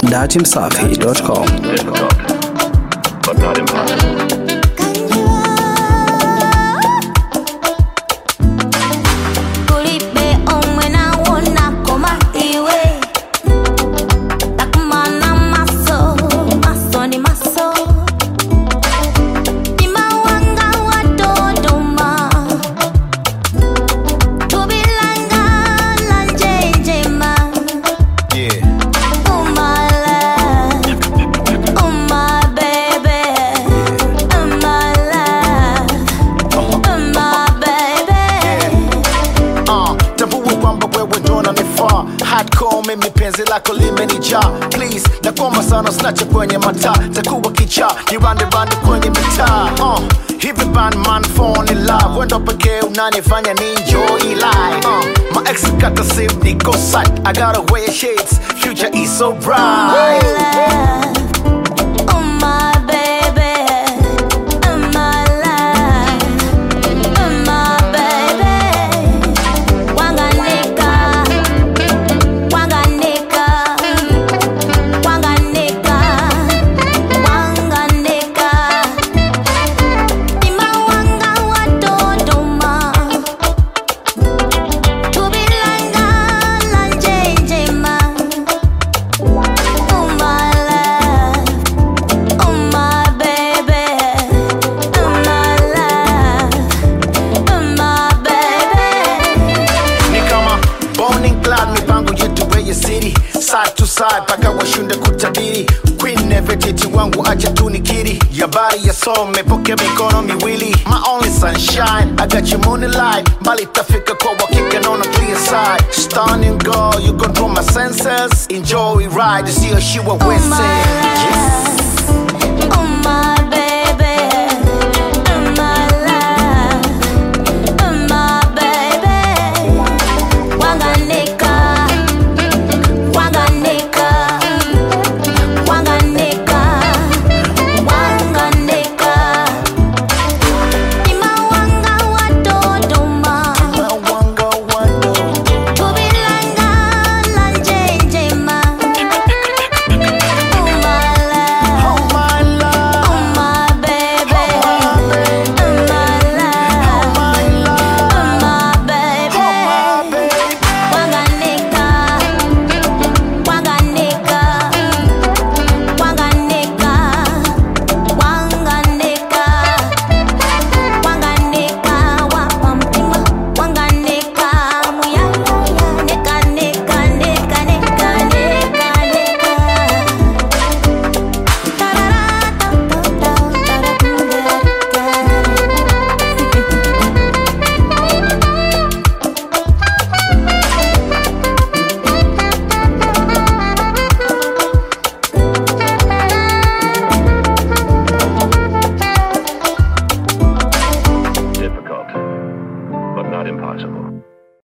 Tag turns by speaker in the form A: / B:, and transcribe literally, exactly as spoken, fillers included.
A: dati msafi dot com.
B: Difficult, but not impossible.
C: Mimi penzi lako limenijaa, please nakoma sana usiache kwenye mataa, takuwa kichaa nirande rande kwenye mitaa. uh, hivi bad man fall in love, wendo pekee unanifanya ni enjoy life. uh, my ex kata sim niko sight, I gotta wear shades, future is so bright. Side to side, paka washunde kutabiri. Queen nevertiti wangu acha tu nikiri. Yabari ya some, poke mikono miwili. My only sunshine, I got you moonlight. Mbali tafika kwa wakika on a clear side. Stunning girl, you control my senses. Enjoy ride, see a shiwa wese. Yes.